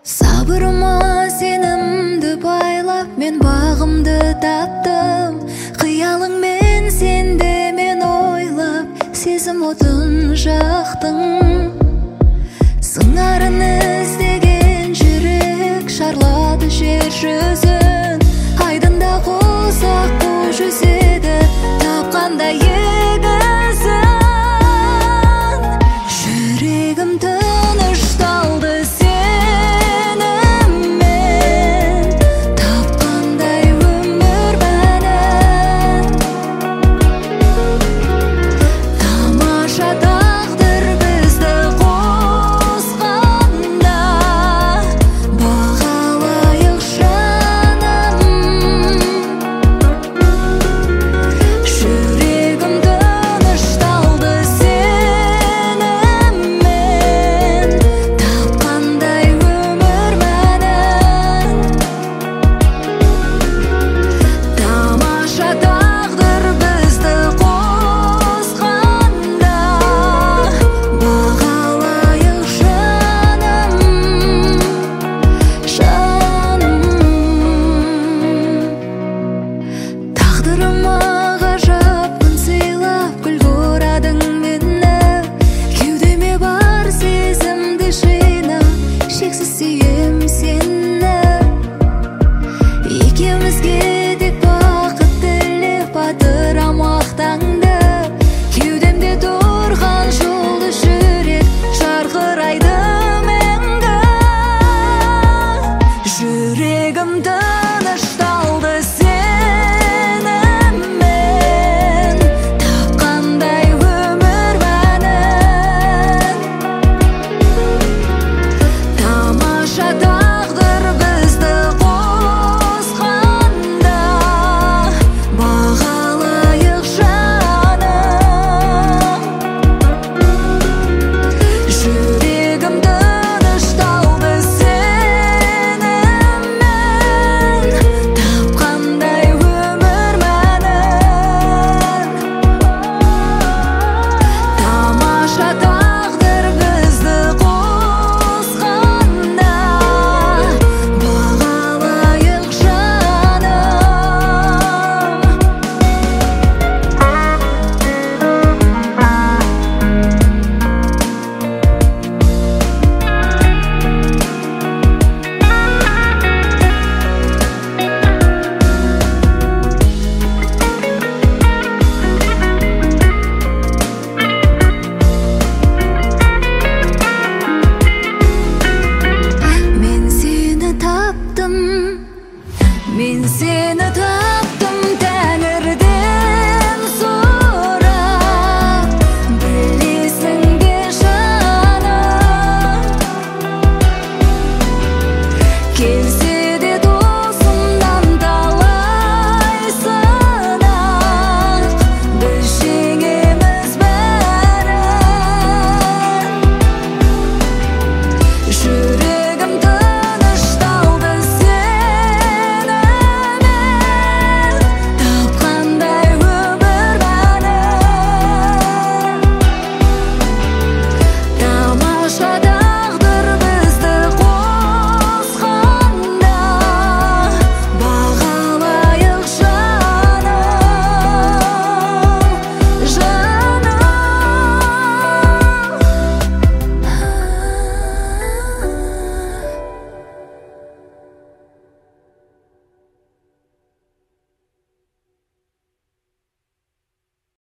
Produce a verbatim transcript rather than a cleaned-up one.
Сабырыма сенімді байлап, мен бағымды таптым. Қиялыңмен сенде мен ойлап, сезім отын жақтың. Сыңарын іздеген жүрек шарлады жер жүзін. Айдында қосақ қу жүзеді, тапқанда егізін. Жүрегім тынышталды сеніммен, тапқандай өмір мәнін. Тамаша тағдыр бізді қосқанда, бағалайық жаным. Жүрегім тынышталды сеніммен, тапқандай өмір мәнін. Тамаша тағдыр бізді қосқанда, бағалайық жаным, жаным. Тағдырыма ғажап күн сыйлап, күлгі орадың мені. Кеудеме бар сезімді жинап, шексіз сүйем сені. Екеумізге тек бақыт тілеп, батырамақ таңды. Кеудемде тұрған жолды жүрек жарқырайды мәңгі. Жүрегім тынышталды сеніммен, тапқандай өмір мәнін. Тамаша